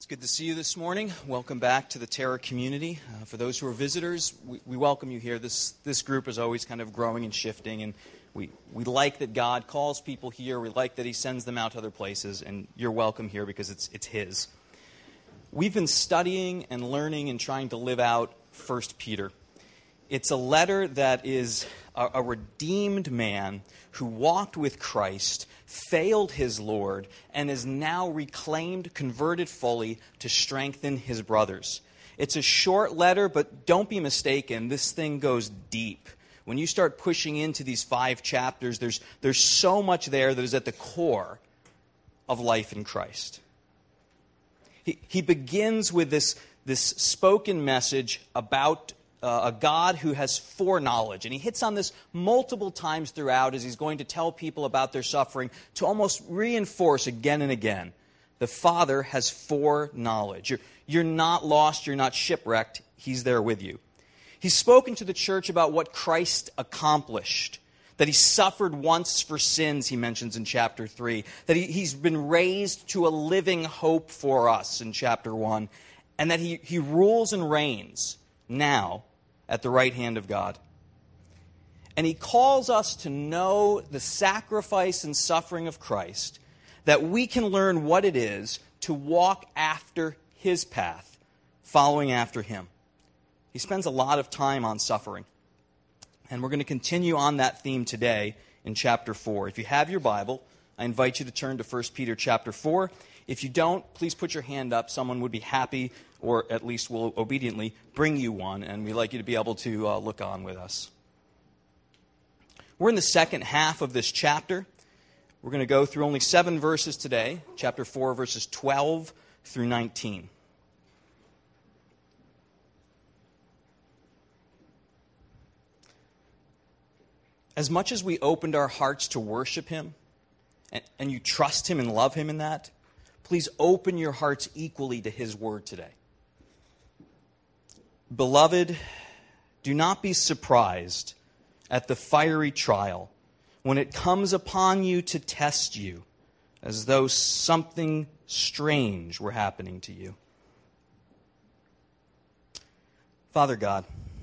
Good to see you this morning. Welcome back to the Terra community. For those who are visitors, we welcome you here. This group is always kind of growing and shifting, and we like that God calls people here. We like that He sends them out to other places, and you're welcome here because it's His. We've been studying and learning and trying to live out 1 Peter. It's a letter that is a redeemed man who walked with Christ, failed his Lord, and is now reclaimed, converted fully to strengthen his brothers. It's a short letter, but don't be mistaken, this thing goes deep. When you start pushing into these 5 chapters, there's so much there that is at the core of life in Christ. He begins with this spoken message about a God who has foreknowledge. And he hits on this multiple times throughout as he's going to tell people about their suffering to almost reinforce again and again. The Father has foreknowledge. You're not lost. You're not shipwrecked. He's there with you. He's spoken to the church about what Christ accomplished. That he suffered once for sins, he mentions in chapter 3. That he's been raised to a living hope for us in chapter 1. And that he rules and reigns now at the right hand of God. And he calls us to know the sacrifice and suffering of Christ, that we can learn what it is to walk after his path, following after him. He spends a lot of time on suffering. And we're going to continue on that theme today in chapter 4. If you have your Bible, I invite you to turn to 1 Peter chapter 4. If you don't, please put your hand up. Someone would be happy, or at least will obediently bring you one, and we'd like you to be able to look on with us. We're in the second half of this chapter. We're going to go through only 7 verses today, chapter 4, verses 12 through 19. As much as we opened our hearts to worship him, and you trust him and love him in that, please open your hearts equally to his word today. Beloved, do not be surprised at the fiery trial when it comes upon you to test you, as though something strange were happening to you. Father God,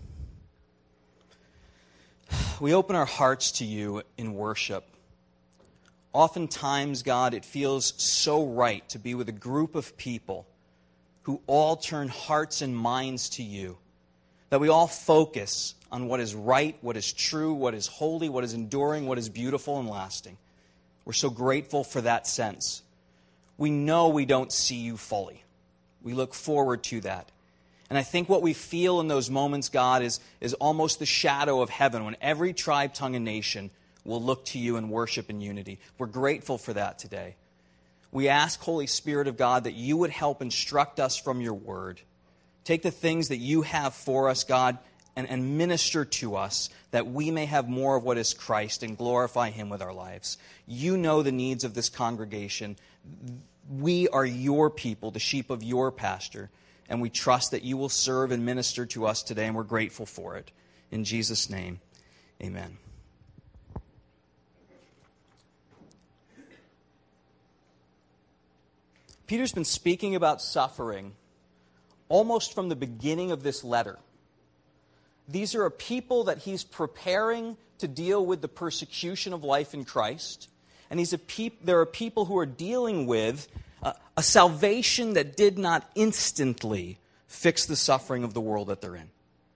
we open our hearts to you in worship. Oftentimes, God, it feels so right to be with a group of people who all turn hearts and minds to you, that we all focus on what is right, what is true, what is holy, what is enduring, what is beautiful and lasting. We're so grateful for that sense. We know we don't see you fully. We look forward to that. And I think what we feel in those moments, God, is almost the shadow of heaven when every tribe, tongue, and nation will look to you in worship and unity. We're grateful for that today. We ask, Holy Spirit of God, that you would help instruct us from your word. Take the things that you have for us, God, and minister to us that we may have more of what is Christ and glorify him with our lives. You know the needs of this congregation. We are your people, the sheep of your pasture, and we trust that you will serve and minister to us today, and we're grateful for it. In Jesus' name, amen. Peter's been speaking about suffering almost from the beginning of this letter. These are a people that he's preparing to deal with the persecution of life in Christ. And there are people who are dealing with a salvation that did not instantly fix the suffering of the world that they're in.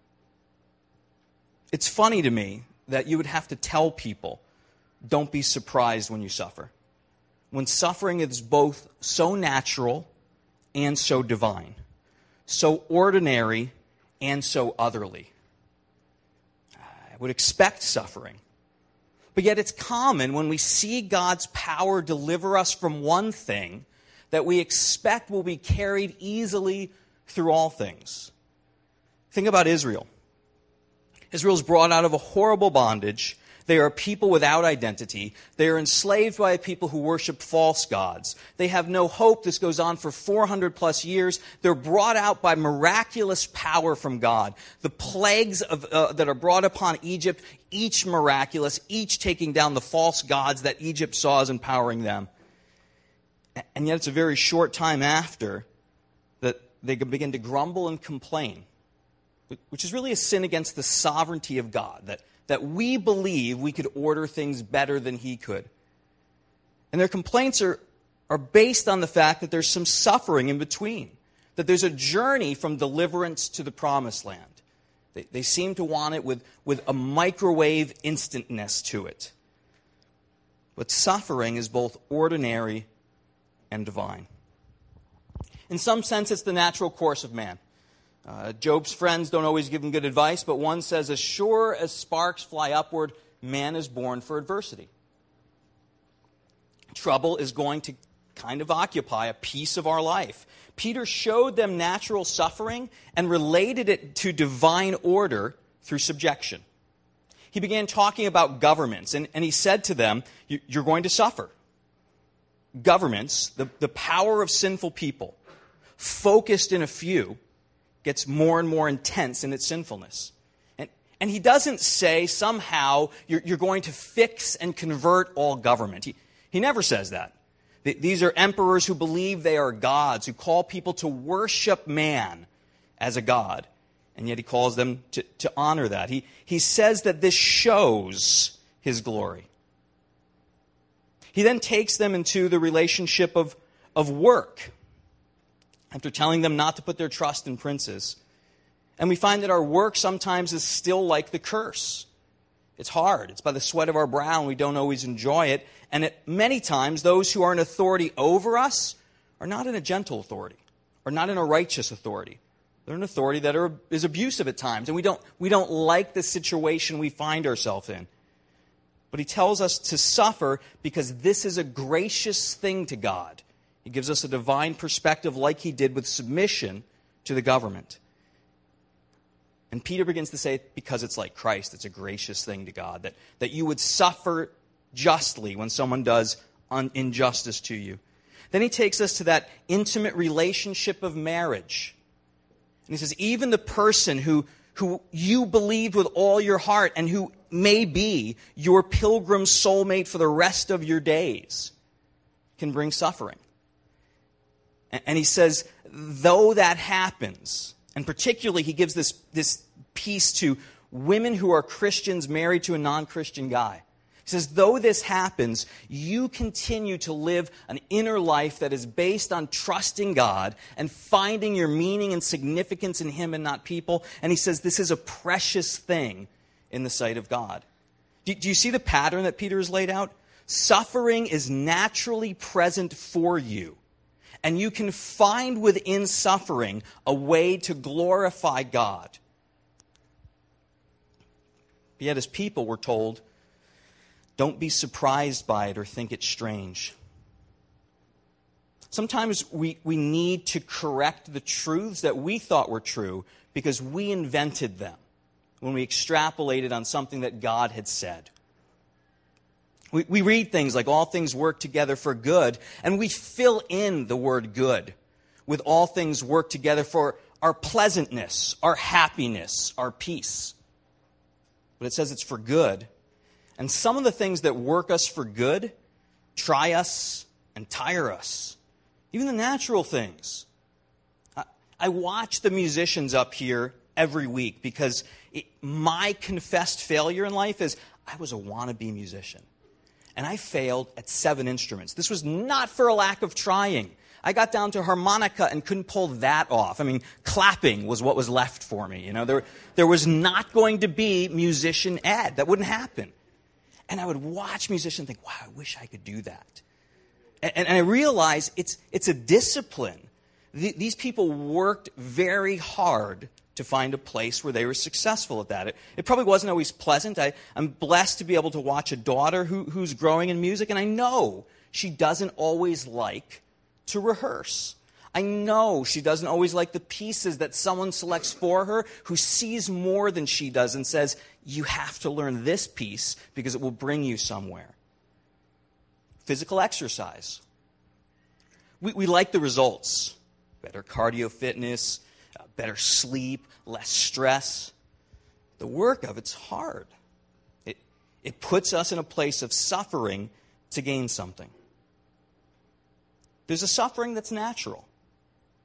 It's funny to me that you would have to tell people, don't be surprised when you suffer. When suffering is both so natural and so divine, so ordinary and so otherly. I would expect suffering. But yet it's common when we see God's power deliver us from one thing that we expect will be carried easily through all things. Think about Israel. Israel's brought out of a horrible bondage. They are a people without identity. They are enslaved by a people who worship false gods. They have no hope. This goes on for 400 plus years. They're brought out by miraculous power from God. The plagues that are brought upon Egypt, each miraculous, each taking down the false gods that Egypt saw as empowering them. And yet it's a very short time after that they begin to grumble and complain, which is really a sin against the sovereignty of God, that we believe we could order things better than he could. And their complaints are based on the fact that there's some suffering in between, that there's a journey from deliverance to the promised land. They seem to want it with a microwave instantness to it. But suffering is both ordinary and divine. In some sense, it's the natural course of man. Job's friends don't always give him good advice, but one says, as sure as sparks fly upward, man is born for adversity. Trouble is going to kind of occupy a piece of our life. Peter showed them natural suffering and related it to divine order through subjection. He began talking about governments, and he said to them, you're going to suffer. Governments, the power of sinful people, focused in a few, gets more and more intense in its sinfulness. And he doesn't say somehow you're going to fix and convert all government. He never says that. These are emperors who believe they are gods, who call people to worship man as a god. And yet he calls them to honor that. He says that this shows his glory. He then takes them into the relationship of work, after telling them not to put their trust in princes. And we find that our work sometimes is still like the curse. It's hard. It's by the sweat of our brow, and we don't always enjoy it. And many times, those who are in authority over us are not in a gentle authority, or not in a righteous authority. They're an authority that is abusive at times, and we don't like the situation we find ourselves in. But he tells us to suffer because this is a gracious thing to God. He gives us a divine perspective like he did with submission to the government. And Peter begins to say, because it's like Christ, it's a gracious thing to God, that you would suffer justly when someone does injustice to you. Then he takes us to that intimate relationship of marriage. And he says, even the person who you believed with all your heart and who may be your pilgrim soulmate for the rest of your days can bring suffering. And he says, though that happens, and particularly he gives this piece to women who are Christians married to a non-Christian guy. He says, though this happens, you continue to live an inner life that is based on trusting God and finding your meaning and significance in him and not people. And he says this is a precious thing in the sight of God. Do you see the pattern that Peter has laid out? Suffering is naturally present for you. And you can find within suffering a way to glorify God. Yet as people, we're told, don't be surprised by it or think it strange. Sometimes we need to correct the truths that we thought were true because we invented them when we extrapolated on something that God had said. We read things like all things work together for good, and we fill in the word good with all things work together for our pleasantness, our happiness, our peace. But it says it's for good. And some of the things that work us for good try us and tire us. Even the natural things. I watch the musicians up here every week because my confessed failure in life is I was a wannabe musician. And I failed at 7 instruments. This was not for a lack of trying. I got down to harmonica and couldn't pull that off. I mean, clapping was what was left for me. You know, there was not going to be musician ed. That wouldn't happen. And I would watch musicians and think, wow, I wish I could do that. And I realized it's a discipline. These people worked very hard to find a place where they were successful at that. It probably wasn't always pleasant. I'm blessed to be able to watch a daughter who's growing in music, and I know she doesn't always like to rehearse. I know she doesn't always like the pieces that someone selects for her who sees more than she does and says, you have to learn this piece because it will bring you somewhere. Physical exercise. We like the results. Better cardio fitness, better sleep, less stress. The work of it's hard. It puts us in a place of suffering to gain something. There's a suffering that's natural.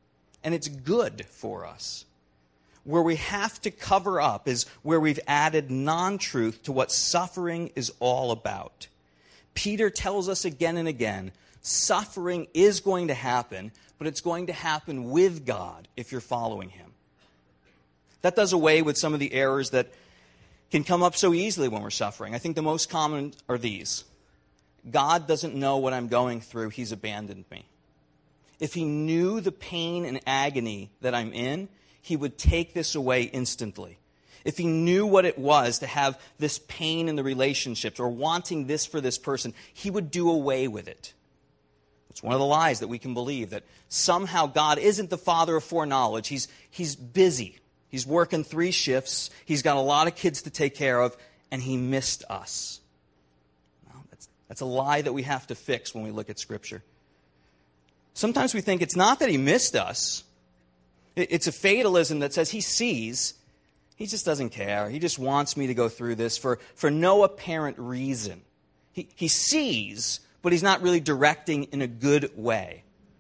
and it's good for us. Where we have to cover up is where we've added non-truth to what suffering is all about. Peter tells us again and again, suffering is going to happen, but it's going to happen with God if you're following him. That does away with some of the errors that can come up so easily when we're suffering. I think the most common are these. God doesn't know what I'm going through. He's abandoned me. If he knew the pain and agony that I'm in, he would take this away instantly. If he knew what it was to have this pain in the relationships or wanting this for this person, he would do away with it. It's one of the lies that we can believe, that somehow God isn't the father of foreknowledge. He's busy. He's working 3 shifts. He's got a lot of kids to take care of, and he missed us. Well, that's a lie that we have to fix when we look at Scripture. Sometimes we think it's not that he missed us. It's a fatalism that says he sees. He just doesn't care. He just wants me to go through this for no apparent reason. He sees, but he's not really directing in a good way.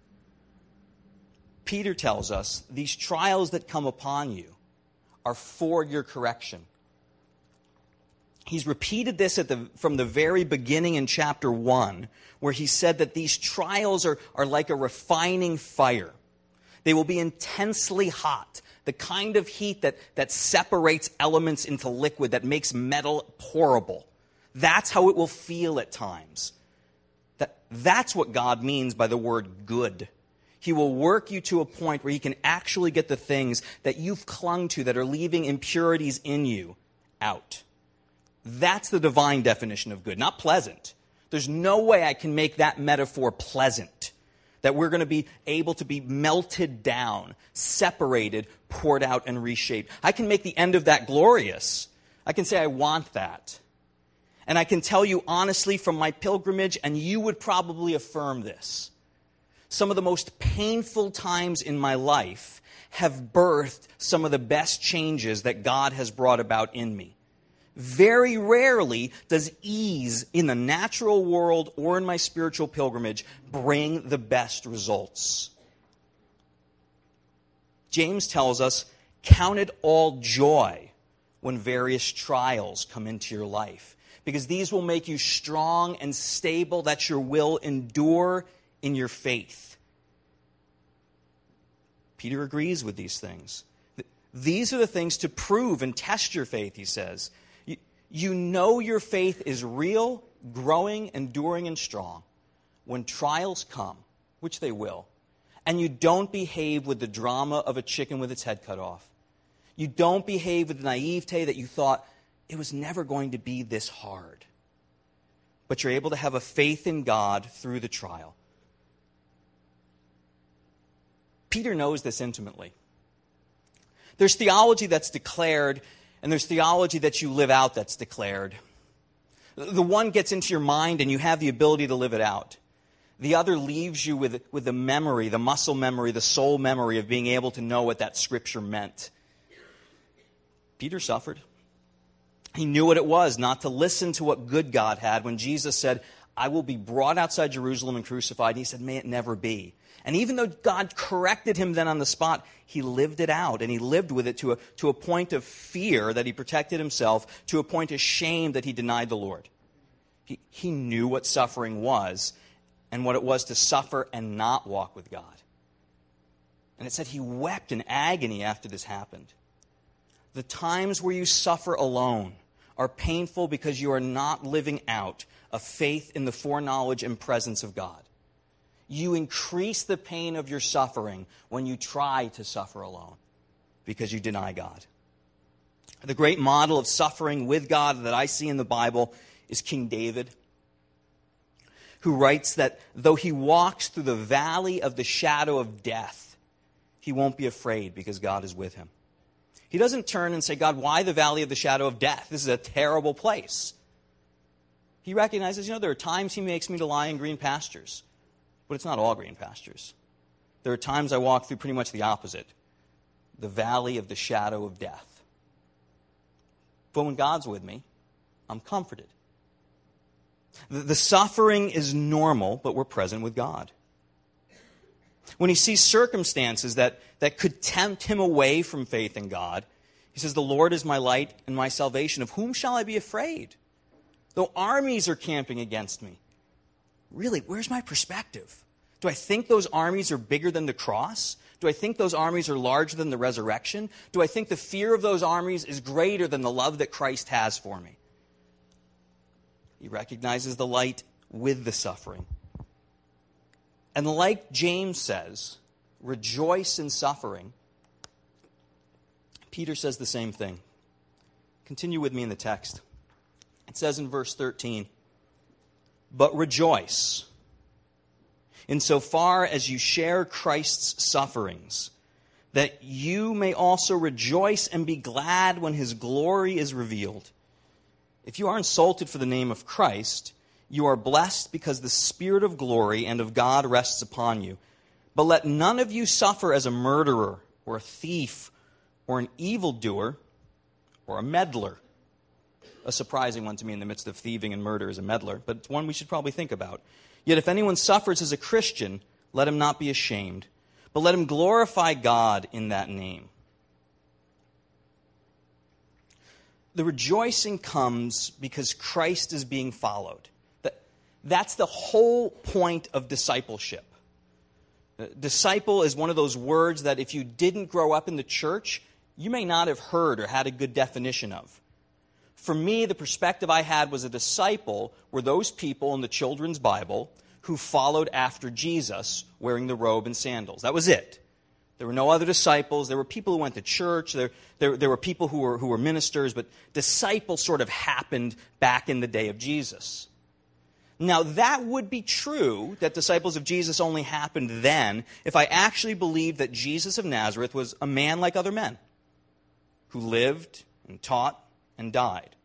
Peter tells us these trials that come upon you are for your correction. He's repeated this from the very beginning in chapter 1, where he said that these trials are like a refining fire. They will be intensely hot, the kind of heat that separates elements into liquid, that makes metal pourable. That's how it will feel at times. That's what God means by the word good. He will work you to a point where he can actually get the things that you've clung to that are leaving impurities in you out. That's the divine definition of good, not pleasant. There's no way I can make that metaphor pleasant, that we're going to be able to be melted down, separated, poured out, and reshaped. I can make the end of that glorious. I can say I want that. And I can tell you honestly from my pilgrimage, and you would probably affirm this, some of the most painful times in my life have birthed some of the best changes that God has brought about in me. Very rarely does ease in the natural world or in my spiritual pilgrimage bring the best results. James tells us, count it all joy when various trials come into your life, because these will make you strong and stable, that your will endure in your faith. Peter agrees with these things. These are the things to prove and test your faith, he says. You know your faith is real, growing, enduring, and strong when trials come, which they will, and you don't behave with the drama of a chicken with its head cut off. You don't behave with the naivete that you thought it was never going to be this hard. But you're able to have a faith in God through the trial. Peter knows this intimately. There's theology that's declared, and there's theology that you live out that's declared. The one gets into your mind and you have the ability to live it out. The other leaves you with the memory, the muscle memory, the soul memory of being able to know what that scripture meant. Peter suffered. He knew what it was not to listen to what good God had when Jesus said, I will be brought outside Jerusalem and crucified. And he said, may it never be. And even though God corrected him then on the spot, he lived it out, and he lived with it to a point of fear that he protected himself, to a point of shame that he denied the Lord. He knew what suffering was and what it was to suffer and not walk with God. And it said he wept in agony after this happened. The times where you suffer alone are painful because you are not living out a faith in the foreknowledge and presence of God. You increase the pain of your suffering when you try to suffer alone because you deny God. The great model of suffering with God that I see in the Bible is King David, who writes that though he walks through the valley of the shadow of death, he won't be afraid because God is with him. He doesn't turn and say, God, why the valley of the shadow of death? This is a terrible place. He recognizes, there are times he makes me to lie in green pastures. But it's not all green pastures. There are times I walk through pretty much the opposite, the valley of the shadow of death. But when God's with me, I'm comforted. The suffering is normal, but we're present with God. When he sees circumstances that could tempt him away from faith in God, he says, "The Lord is my light and my salvation. Of whom shall I be afraid? Though armies are camping against me." Really, where's my perspective? Do I think those armies are bigger than the cross? Do I think those armies are larger than the resurrection? Do I think the fear of those armies is greater than the love that Christ has for me? He recognizes the light with the suffering. And like James says, rejoice in suffering, Peter says the same thing. Continue with me in the text. It says in verse 13, "But rejoice insofar as you share Christ's sufferings, that you may also rejoice and be glad when his glory is revealed. If you are insulted for the name of Christ, you are blessed because the Spirit of glory and of God rests upon you. But let none of you suffer as a murderer or a thief or an evildoer or a meddler." A surprising one to me in the midst of thieving and murder is a meddler, but it's one we should probably think about. "Yet if anyone suffers as a Christian, let him not be ashamed, but let him glorify God in that name." The rejoicing comes because Christ is being followed. That's the whole point of discipleship. Disciple is one of those words that if you didn't grow up in the church, you may not have heard or had a good definition of. For me, the perspective I had was a disciple were those people in the children's Bible who followed after Jesus wearing the robe and sandals. That was it. There were no other disciples. There were people who went to church. There were people who were ministers, but disciples sort of happened back in the day of Jesus. Now, that would be true that disciples of Jesus only happened then if I actually believed that Jesus of Nazareth was a man like other men who lived and taught and died.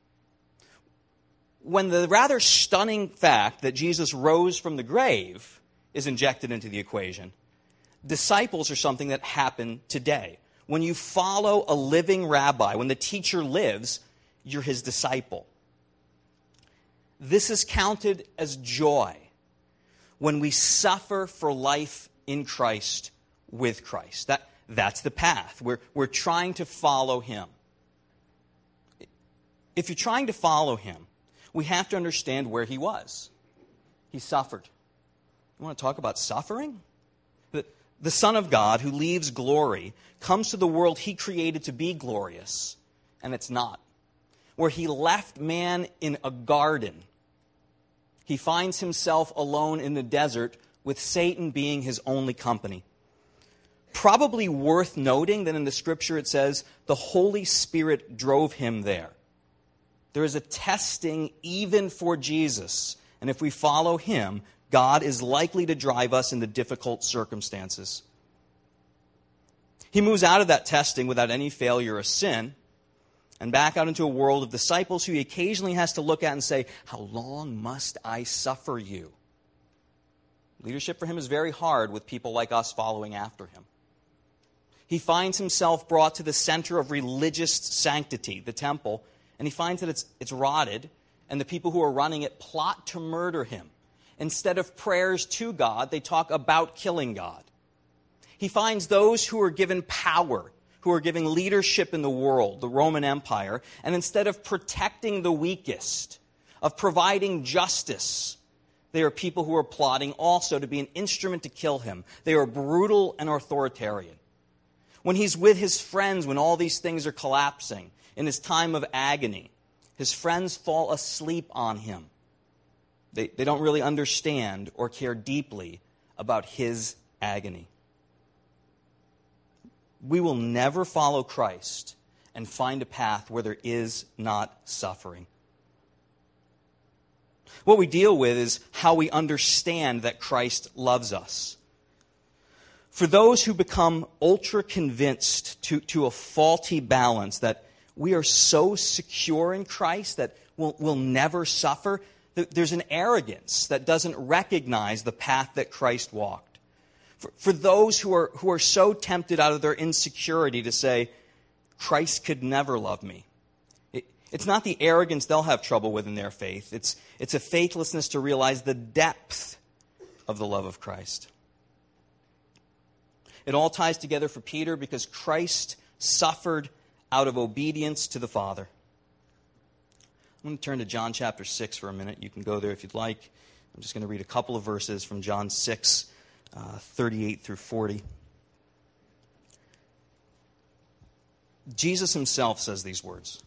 When the rather stunning fact that Jesus rose from the grave is injected into the equation, disciples are something that happen today. When you follow a living rabbi, when the teacher lives, you're his disciple. This is counted as joy when we suffer for life in Christ with Christ. That's the path. We're trying to follow him. If you're trying to follow him, we have to understand where he was. He suffered. You want to talk about suffering? The Son of God, who leaves glory, comes to the world he created to be glorious, and it's not. Where he left man in a garden, he finds himself alone in the desert with Satan being his only company. Probably worth noting that in the scripture it says, the Holy Spirit drove him there. There is a testing even for Jesus. And if we follow him, God is likely to drive us into difficult circumstances. He moves out of that testing without any failure or sin, and back out into a world of disciples who he occasionally has to look at and say, "How long must I suffer you?" Leadership for him is very hard with people like us following after him. He finds himself brought to the center of religious sanctity, the temple, and he finds that it's rotted, and the people who are running it plot to murder him. Instead of prayers to God, they talk about killing God. He finds those who are given power, who are giving leadership in the world, the Roman Empire, and instead of protecting the weakest, of providing justice, they are people who are plotting also to be an instrument to kill him. They are brutal and authoritarian. When he's with his friends, when all these things are collapsing, in his time of agony, his friends fall asleep on him. They don't really understand or care deeply about his agony. We will never follow Christ and find a path where there is not suffering. What we deal with is how we understand that Christ loves us. For those who become ultra convinced to a faulty balance that we are so secure in Christ that we'll never suffer, there's an arrogance that doesn't recognize the path that Christ walked. For those who are so tempted out of their insecurity to say, Christ could never love me. It's not the arrogance they'll have trouble with in their faith. It's a faithlessness to realize the depth of the love of Christ. It all ties together for Peter because Christ suffered out of obedience to the Father. I'm going to turn to John chapter 6 for a minute. You can go there if you'd like. I'm just going to read a couple of verses from John 6, 38 through 40. Jesus himself says these words.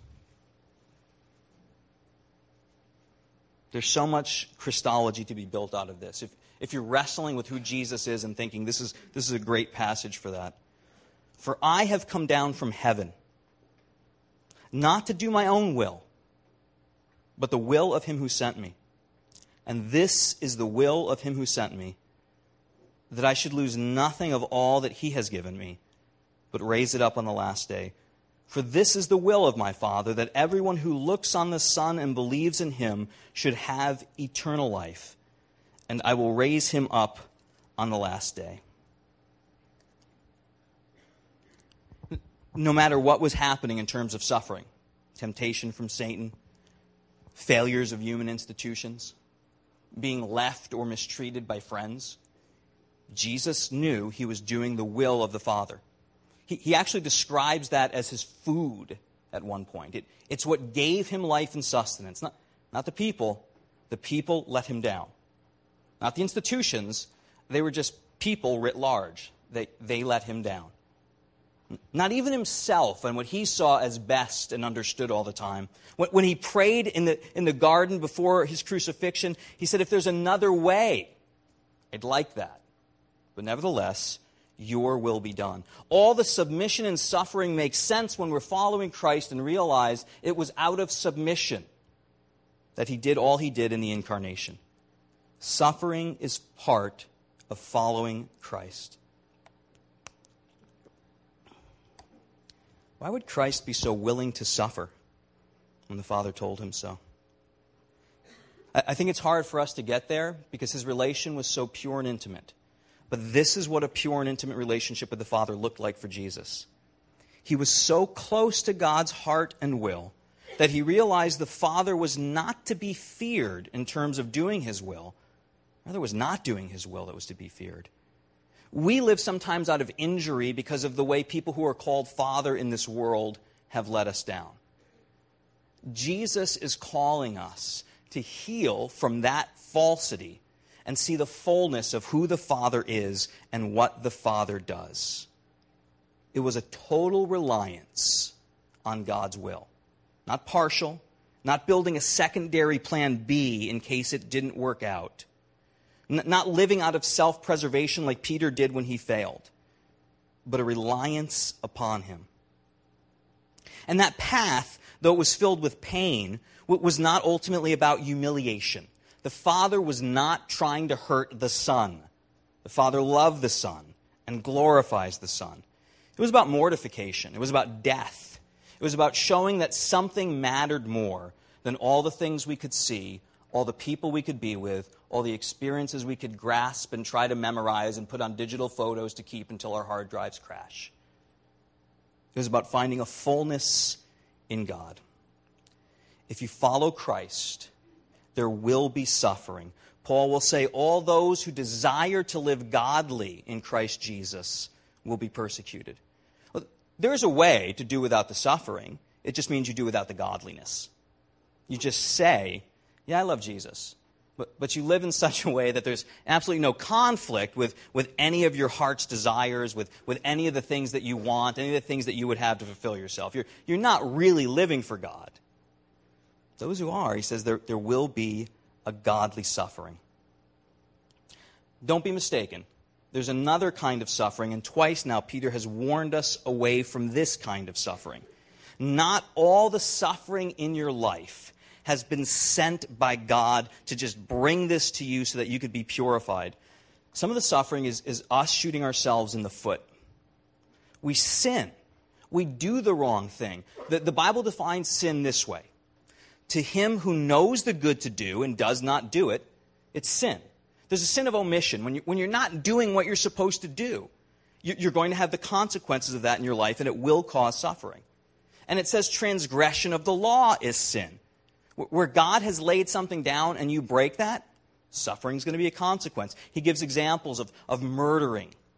There's so much Christology to be built out of this. If you're wrestling with who Jesus is and thinking this is a great passage for that. For I have come down from heaven, not to do my own will, but the will of him who sent me. And this is the will of him who sent me, that I should lose nothing of all that he has given me, but raise it up on the last day. For this is the will of my Father, that everyone who looks on the Son and believes in him should have eternal life, and I will raise him up on the last day. No matter what was happening in terms of suffering, temptation from Satan, failures of human institutions, being left or mistreated by friends, Jesus knew he was doing the will of the Father. He actually describes that as his food at one point. It's what gave him life and sustenance. Not the people. The people let him down. Not the institutions. They were just people writ large. They let him down. Not even himself and what he saw as best and understood all the time. When he prayed in the garden before his crucifixion, he said, if there's another way, I'd like that. But nevertheless, your will be done. All the submission and suffering makes sense when we're following Christ and realize it was out of submission that he did all he did in the incarnation. Suffering is part of following Christ. Why would Christ be so willing to suffer when the Father told him so? I think it's hard for us to get there because his relation was so pure and intimate. But this is what a pure and intimate relationship with the Father looked like for Jesus. He was so close to God's heart and will that he realized the Father was not to be feared in terms of doing his will. Rather, it was not doing his will that was to be feared. We live sometimes out of injury because of the way people who are called Father in this world have let us down. Jesus is calling us to heal from that falsity and see the fullness of who the Father is and what the Father does. It was a total reliance on God's will. Not partial, not building a secondary plan B in case it didn't work out. Not living out of self-preservation like Peter did when he failed, but a reliance upon him. And that path, though it was filled with pain, was not ultimately about humiliation. The Father was not trying to hurt the Son. The Father loved the Son and glorifies the Son. It was about mortification. It was about death. It was about showing that something mattered more than all the things we could see, all the people we could be with, all the experiences we could grasp and try to memorize and put on digital photos to keep until our hard drives crash. It was about finding a fullness in God. If you follow Christ, there will be suffering. Paul will say, all those who desire to live godly in Christ Jesus will be persecuted. Well, there's a way to do without the suffering. It just means you do without the godliness. You just say, yeah, I love Jesus. But you live in such a way that there's absolutely no conflict with any of your heart's desires, with any of the things that you want, any of the things that you would have to fulfill yourself. You're not really living for God. Those who are, he says, there will be a godly suffering. Don't be mistaken. There's another kind of suffering, and twice now Peter has warned us away from this kind of suffering. Not all the suffering in your life has been sent by God to just bring this to you so that you could be purified. Some of the suffering is us shooting ourselves in the foot. We sin. We do the wrong thing. The Bible defines sin this way. To him who knows the good to do and does not do it, it's sin. There's a sin of omission. When you're not doing what you're supposed to do, you're going to have the consequences of that in your life, and it will cause suffering. And it says transgression of the law is sin. Where God has laid something down and you break that, suffering is going to be a consequence. He gives examples of murdering,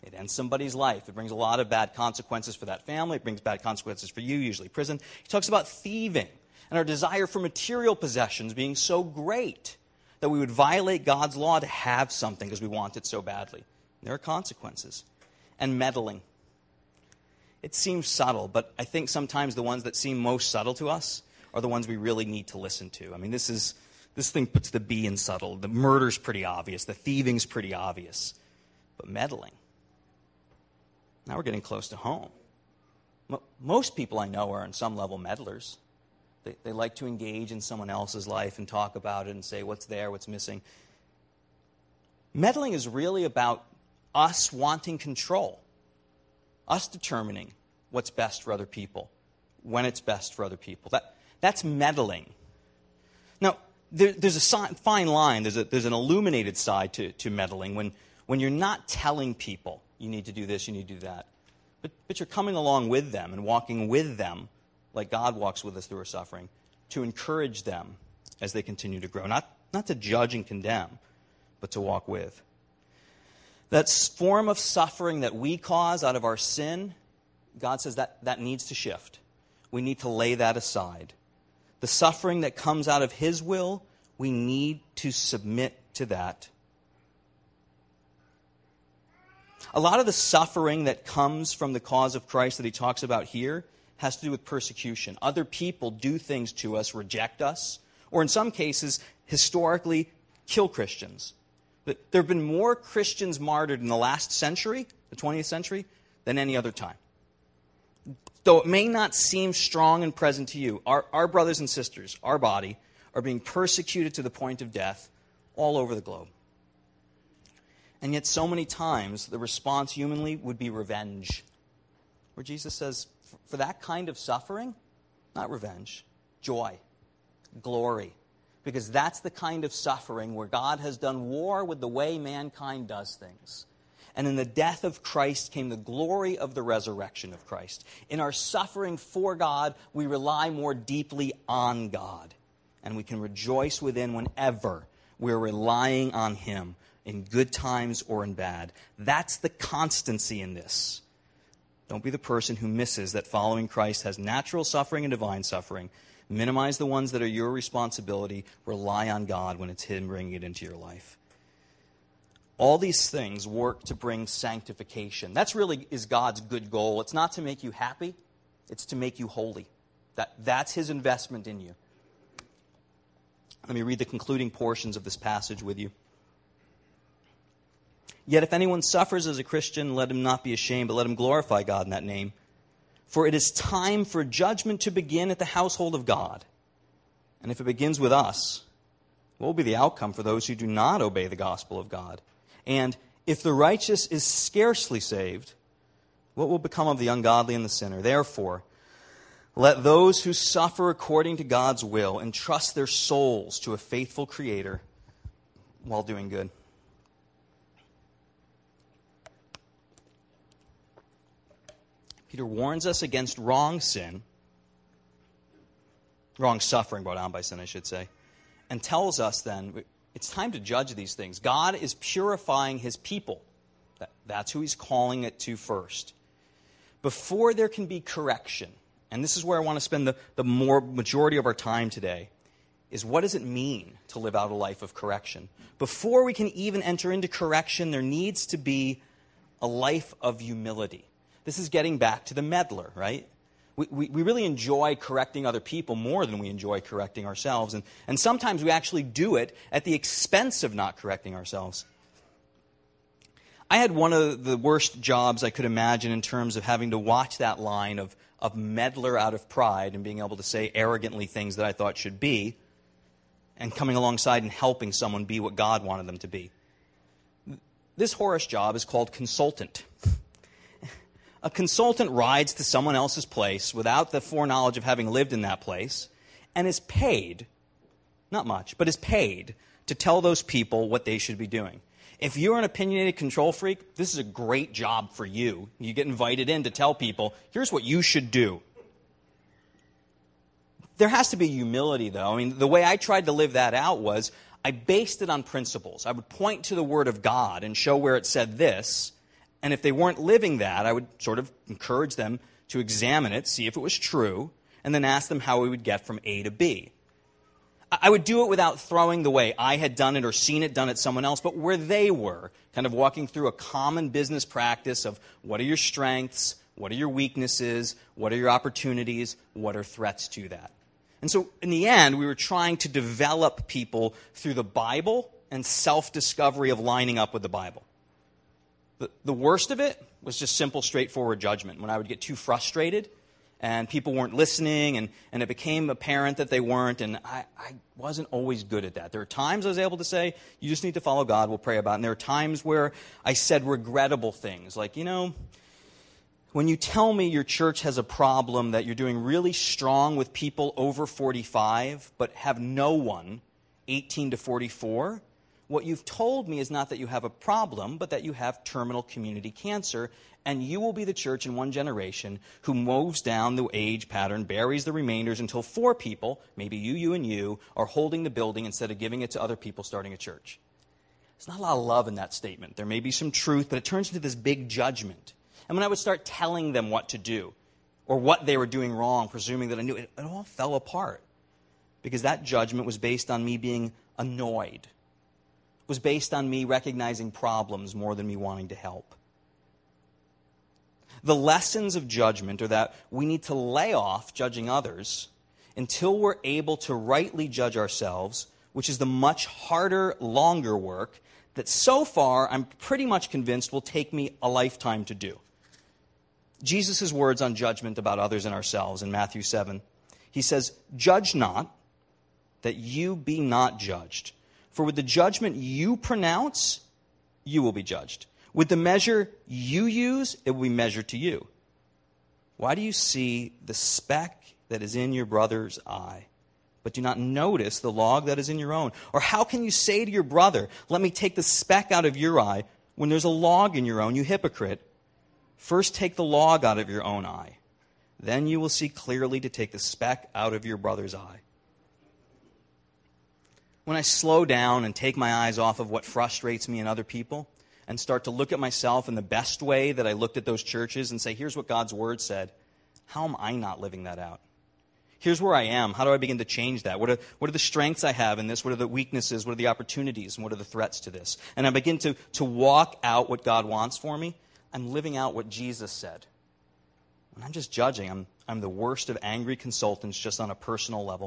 It ends somebody's life. It brings a lot of bad consequences for that family. It brings bad consequences for you, usually prison. He talks about thieving and our desire for material possessions being so great that we would violate God's law to have something because we want it so badly. There are consequences. And meddling. It seems subtle, but I think sometimes the ones that seem most subtle to us are the ones we really need to listen to. I mean, this thing puts the B in subtle. The murder's pretty obvious. The thieving's pretty obvious. But meddling. Now we're getting close to home. Most people I know are on some level meddlers. They like to engage in someone else's life and talk about it and say what's there, what's missing. Meddling is really about us wanting control, us determining what's best for other people, when it's best for other people. That's meddling. Now, there's a fine line. There's an illuminated side to meddling when you're not telling people you need to do this, you need to do that. But you're coming along with them and walking with them like God walks with us through our suffering, to encourage them as they continue to grow. Not to judge and condemn, but to walk with. That form of suffering that we cause out of our sin, God says that needs to shift. We need to lay that aside. The suffering that comes out of His will, we need to submit to that. A lot of the suffering that comes from the cause of Christ that he talks about here has to do with persecution. Other people do things to us, reject us, or in some cases, historically, kill Christians. There have been more Christians martyred in the last century, the 20th century, than any other time. Though it may not seem strong and present to you, our brothers and sisters, our body, are being persecuted to the point of death all over the globe. And yet so many times the response humanly would be revenge. Where Jesus says, for that kind of suffering, not revenge, joy, glory. Because that's the kind of suffering where God has done war with the way mankind does things. And in the death of Christ came the glory of the resurrection of Christ. In our suffering for God, we rely more deeply on God. And we can rejoice within whenever we're relying on Him, in good times or in bad. That's the constancy in this. Don't be the person who misses that following Christ has natural suffering and divine suffering. Minimize the ones that are your responsibility. Rely on God when it's Him bringing it into your life. All these things work to bring sanctification. That's really is God's good goal. It's not to make you happy. It's to make you holy. That's His investment in you. Let me read the concluding portions of this passage with you. Yet if anyone suffers as a Christian, let him not be ashamed, but let him glorify God in that name. For it is time for judgment to begin at the household of God. And if it begins with us, what will be the outcome for those who do not obey the gospel of God? And if the righteous is scarcely saved, what will become of the ungodly and the sinner? Therefore, let those who suffer according to God's will entrust their souls to a faithful Creator while doing good. Peter warns us against wrong suffering brought on by sin, I should say, and tells us then it's time to judge these things. God is purifying His people. That's who He's calling it to first. Before there can be correction, and this is where I want to spend the majority of our time today, is what does it mean to live out a life of correction? Before we can even enter into correction, there needs to be a life of humility. This is getting back to the meddler, right? We really enjoy correcting other people more than we enjoy correcting ourselves. And sometimes we actually do it at the expense of not correcting ourselves. I had one of the worst jobs I could imagine in terms of having to watch that line of meddler out of pride and being able to say arrogantly things that I thought should be and coming alongside and helping someone be what God wanted them to be. This horrorous job is called consultant. A consultant rides to someone else's place without the foreknowledge of having lived in that place and is paid, not much, but is paid to tell those people what they should be doing. If you're an opinionated control freak, this is a great job for you. You get invited in to tell people, here's what you should do. There has to be humility, though. I mean, the way I tried to live that out was I based it on principles. I would point to the Word of God and show where it said this, And if they weren't living that, I would sort of encourage them to examine it, see if it was true, and then ask them how we would get from A to B. I would do it without throwing the way I had done it or seen it done at someone else, but where they were, kind of walking through a common business practice of what are your strengths, what are your weaknesses, what are your opportunities, what are threats to that. And so in the end, we were trying to develop people through the Bible and self-discovery of lining up with the Bible. The worst of it was just simple, straightforward judgment. When I would get too frustrated and people weren't listening and it became apparent that they weren't, and I wasn't always good at that. There are times I was able to say, you just need to follow God, we'll pray about it. And there are times where I said regrettable things like, when you tell me your church has a problem that you're doing really strong with people over 45 but have no one 18 to 44, what you've told me is not that you have a problem, but that you have terminal community cancer, and you will be the church in one generation who moves down the age pattern, buries the remainders until 4 people, maybe you, and you, are holding the building instead of giving it to other people starting a church. There's not a lot of love in that statement. There may be some truth, but it turns into this big judgment. And when I would start telling them what to do or what they were doing wrong, presuming that I knew, it all fell apart because that judgment was based on me being annoyed. It was based on me recognizing problems more than me wanting to help. The lessons of judgment are that we need to lay off judging others until we're able to rightly judge ourselves, which is the much harder, longer work that so far I'm pretty much convinced will take me a lifetime to do. Jesus' words on judgment about others and ourselves in Matthew 7. He says, "Judge not, that you be not judged. For with the judgment you pronounce, you will be judged. With the measure you use, it will be measured to you. Why do you see the speck that is in your brother's eye, but do not notice the log that is in your own? Or how can you say to your brother, let me take the speck out of your eye, when there's a log in your own, you hypocrite? First take the log out of your own eye. Then you will see clearly to take the speck out of your brother's eye." When I slow down and take my eyes off of what frustrates me in other people and start to look at myself in the best way that I looked at those churches and say, here's what God's word said, how am I not living that out? Here's where I am. How do I begin to change that? What are the strengths I have in this? What are the weaknesses? What are the opportunities? And what are the threats to this? And I begin to walk out what God wants for me. I'm living out what Jesus said. When I'm just judging, I'm the worst of angry consultants just on a personal level.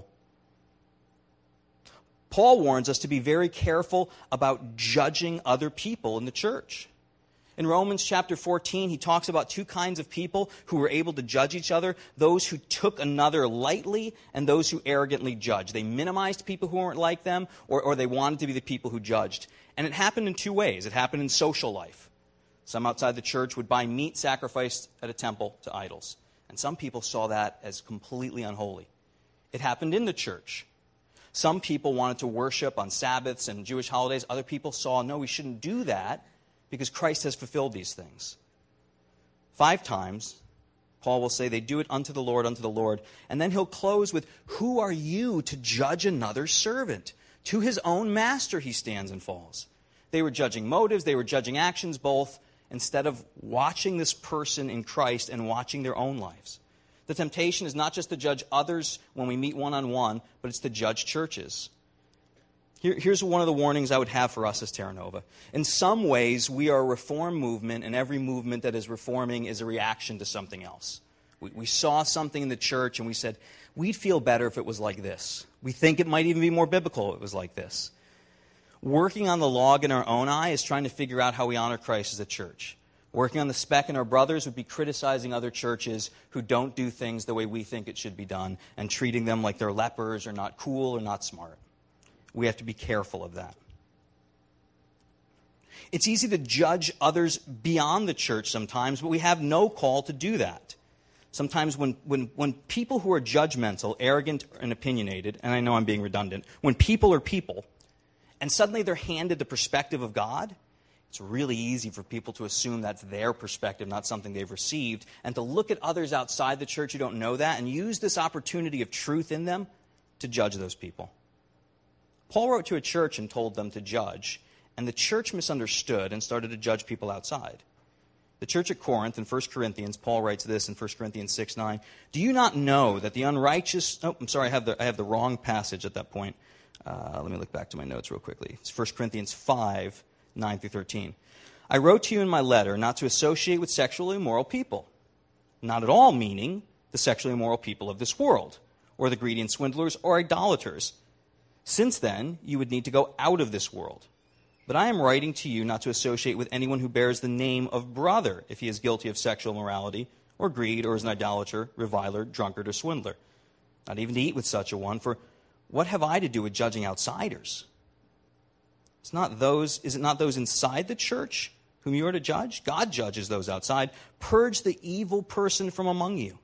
Paul warns us to be very careful about judging other people in the church. In Romans chapter 14, he talks about 2 kinds of people who were able to judge each other, those who took another lightly and those who arrogantly judged. They minimized people who weren't like them, or they wanted to be the people who judged. And it happened in 2 ways. It happened in social life. Some outside the church would buy meat sacrificed at a temple to idols. And some people saw that as completely unholy. It happened in the church. Some people wanted to worship on Sabbaths and Jewish holidays. Other people saw, no, we shouldn't do that because Christ has fulfilled these things. 5 times, Paul will say, they do it unto the Lord. And then he'll close with, who are you to judge another servant? To his own master he stands and falls. They were judging motives, they were judging actions, both, instead of watching this person in Christ and watching their own lives. The temptation is not just to judge others when we meet one-on-one, but it's to judge churches. Here's one of the warnings I would have for us as Terra Nova. In some ways, we are a reform movement, and every movement that is reforming is a reaction to something else. We saw something in the church, and we said, we'd feel better if it was like this. We think it might even be more biblical if it was like this. Working on the log in our own eye is trying to figure out how we honor Christ as a church. Working on the speck in our brothers would be criticizing other churches who don't do things the way we think it should be done and treating them like they're lepers or not cool or not smart. We have to be careful of that. It's easy to judge others beyond the church sometimes, but we have no call to do that. Sometimes when people who are judgmental, arrogant, and opinionated, and I know I'm being redundant, when people are people, and suddenly they're handed the perspective of God, it's really easy for people to assume that's their perspective, not something they've received, and to look at others outside the church who don't know that and use this opportunity of truth in them to judge those people. Paul wrote to a church and told them to judge, and the church misunderstood and started to judge people outside. The church at Corinth in 1 Corinthians, Paul writes this in 1 Corinthians 6:9. Do you not know that the unrighteous... Oh, I'm sorry, I have the wrong passage at that point. Let me look back to my notes real quickly. It's 1 Corinthians 5, 9 through 13. I wrote to you in my letter not to associate with sexually immoral people, not at all meaning the sexually immoral people of this world, or the greedy and swindlers, or idolaters. Since then, you would need to go out of this world. But I am writing to you not to associate with anyone who bears the name of brother if he is guilty of sexual immorality, or greed, or is an idolater, reviler, drunkard, or swindler. Not even to eat with such a one, for what have I to do with judging outsiders? Is it not those inside the church whom you are to judge? God judges those outside. Purge the evil person from among you.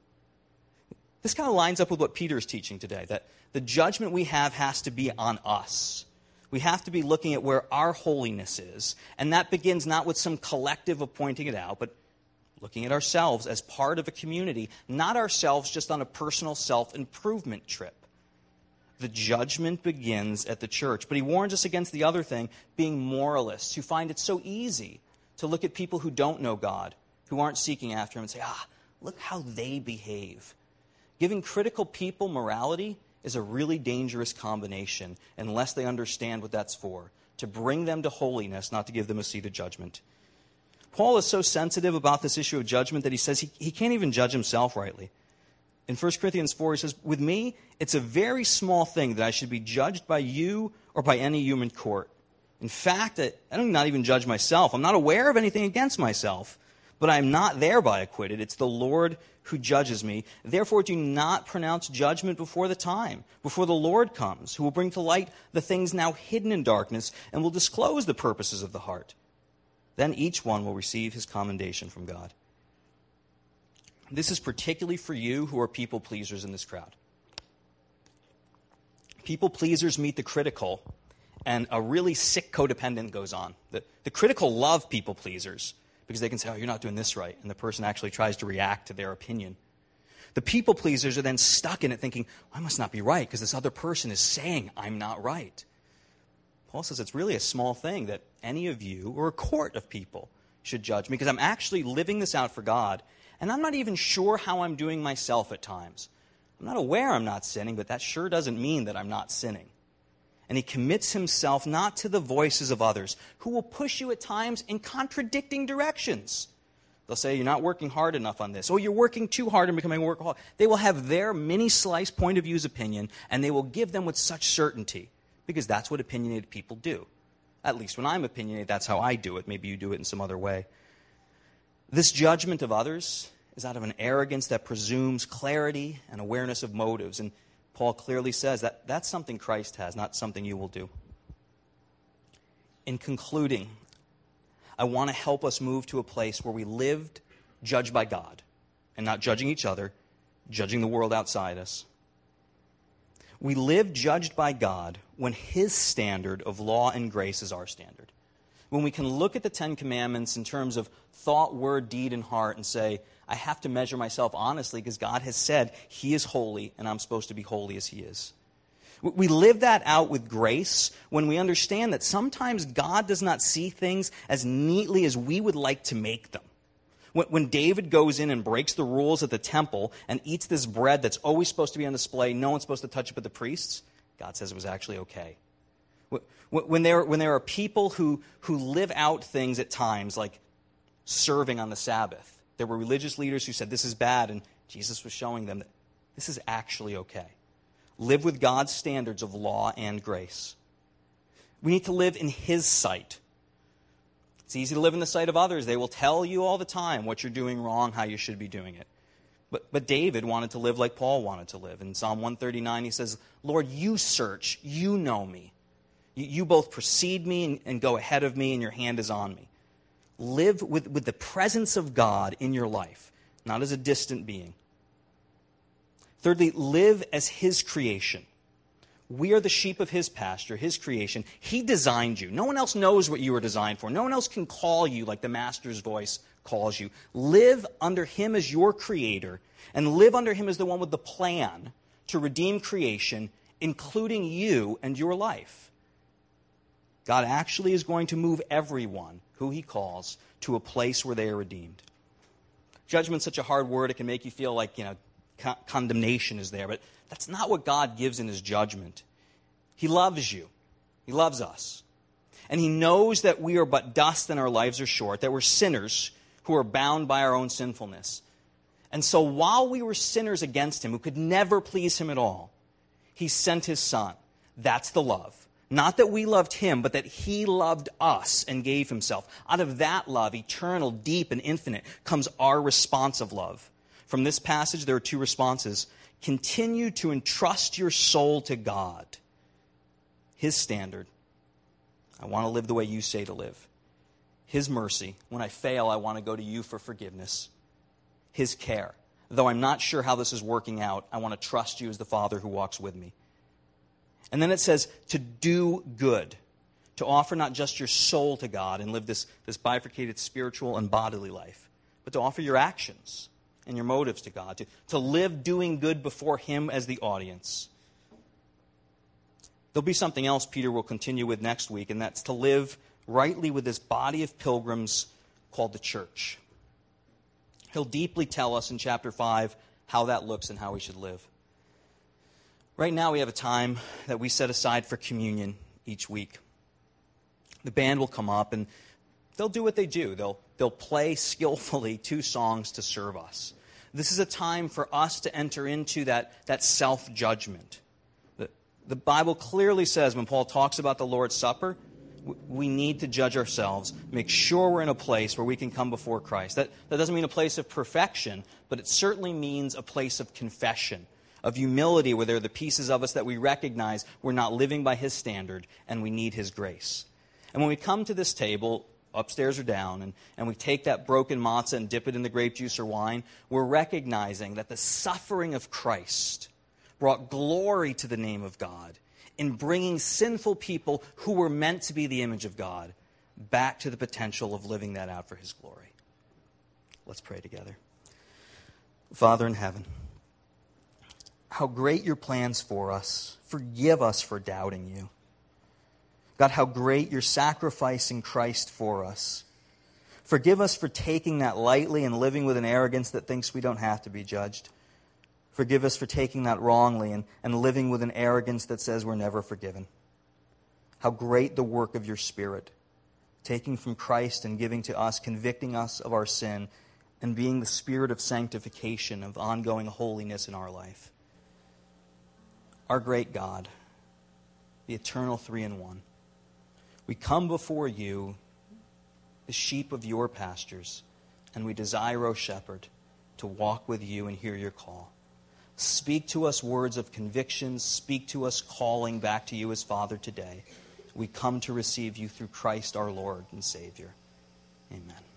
This kind of lines up with what Peter is teaching today, that the judgment we have has to be on us. We have to be looking at where our holiness is, and that begins not with some collective of pointing it out, but looking at ourselves as part of a community, not ourselves just on a personal self-improvement trip. The judgment begins at the church. But he warns us against the other thing, being moralists, who find it so easy to look at people who don't know God, who aren't seeking after him, and say, look how they behave. Giving critical people morality is a really dangerous combination unless they understand what that's for, to bring them to holiness, not to give them a seat of judgment. Paul is so sensitive about this issue of judgment that he says he can't even judge himself rightly. In 1 Corinthians 4, he says, with me, it's a very small thing that I should be judged by you or by any human court. In fact, I do not even judge myself. I'm not aware of anything against myself, but I am not thereby acquitted. It's the Lord who judges me. Therefore, do not pronounce judgment before the time, before the Lord comes, who will bring to light the things now hidden in darkness and will disclose the purposes of the heart. Then each one will receive his commendation from God. This is particularly for you who are people pleasers in this crowd. People pleasers meet the critical, and a really sick codependent goes on. The critical love people pleasers because they can say, you're not doing this right, and the person actually tries to react to their opinion. The people pleasers are then stuck in it thinking, I must not be right because this other person is saying I'm not right. Paul says it's really a small thing that any of you or a court of people should judge me because I'm actually living this out for God, and I'm not even sure how I'm doing myself at times. I'm not aware I'm not sinning, but that sure doesn't mean that I'm not sinning. And he commits himself not to the voices of others who will push you at times in contradicting directions. They'll say, you're not working hard enough on this. Oh, you're working too hard and becoming a workaholic. They will have their mini-slice point of view's opinion, and they will give them with such certainty because that's what opinionated people do. At least when I'm opinionated, that's how I do it. Maybe you do it in some other way. This judgment of others is out of an arrogance that presumes clarity and awareness of motives. And Paul clearly says that that's something Christ has, not something you will do. In concluding, I want to help us move to a place where we lived judged by God and not judging each other, judging the world outside us. We live judged by God when his standard of law and grace is our standard. When we can look at the Ten Commandments in terms of thought, word, deed, and heart and say, I have to measure myself honestly because God has said he is holy and I'm supposed to be holy as he is. We live that out with grace when we understand that sometimes God does not see things as neatly as we would like to make them. When David goes in and breaks the rules at the temple and eats this bread that's always supposed to be on display, no one's supposed to touch it but the priests, God says it was actually okay. When there are people who live out things at times like serving on the Sabbath, there were religious leaders who said this is bad, and Jesus was showing them that this is actually okay. Live with God's standards of law and grace. We need to live in his sight. It's easy to live in the sight of others. They will tell you all the time what you're doing wrong, how you should be doing it. But David wanted to live like Paul wanted to live. In Psalm 139, he says, Lord, you search, you know me. You both precede me and go ahead of me, and your hand is on me. Live with the presence of God in your life, not as a distant being. Thirdly, live as his creation. We are the sheep of his pasture, his creation. He designed you. No one else knows what you were designed for. No one else can call you like the master's voice calls you. Live under him as your creator, and live under him as the one with the plan to redeem creation, including you and your life. God actually is going to move everyone who he calls to a place where they are redeemed. Judgment's such a hard word, it can make you feel like, condemnation is there. But that's not what God gives in his judgment. He loves you. He loves us. And he knows that we are but dust and our lives are short, that we're sinners who are bound by our own sinfulness. And so while we were sinners against him, who could never please him at all, he sent his Son. That's the love. Not that we loved him, but that he loved us and gave himself. Out of that love, eternal, deep, and infinite, comes our response of love. From this passage, there are two responses. Continue to entrust your soul to God. His standard. I want to live the way you say to live. His mercy. When I fail, I want to go to you for forgiveness. His care. Though I'm not sure how this is working out, I want to trust you as the Father who walks with me. And then it says to do good, to offer not just your soul to God and live this bifurcated spiritual and bodily life, but to offer your actions and your motives to God, to live doing good before him as the audience. There'll be something else Peter will continue with next week, and that's to live rightly with this body of pilgrims called the church. He'll deeply tell us in chapter 5 how that looks and how we should live. Right now we have a time that we set aside for communion each week. The band will come up and they'll do what they do. They'll play skillfully 2 songs to serve us. This is a time for us to enter into that self-judgment. The Bible clearly says when Paul talks about the Lord's Supper, we need to judge ourselves, make sure we're in a place where we can come before Christ. That doesn't mean a place of perfection, but it certainly means a place of confession, of humility, where there are the pieces of us that we recognize we're not living by his standard and we need his grace. And when we come to this table, upstairs or down, and we take that broken matzah and dip it in the grape juice or wine, we're recognizing that the suffering of Christ brought glory to the name of God in bringing sinful people who were meant to be the image of God back to the potential of living that out for his glory. Let's pray together. Father in heaven, how great your plans for us. Forgive us for doubting you. God, how great your sacrifice in Christ for us. Forgive us for taking that lightly and living with an arrogance that thinks we don't have to be judged. Forgive us for taking that wrongly and living with an arrogance that says we're never forgiven. How great the work of your Spirit, taking from Christ and giving to us, convicting us of our sin, and being the Spirit of sanctification, of ongoing holiness in our life. Our great God, the eternal 3-in-1, we come before you, the sheep of your pastures, and we desire, O Shepherd, to walk with you and hear your call. Speak to us words of conviction. Speak to us calling back to you as Father today. We come to receive you through Christ our Lord and Savior. Amen.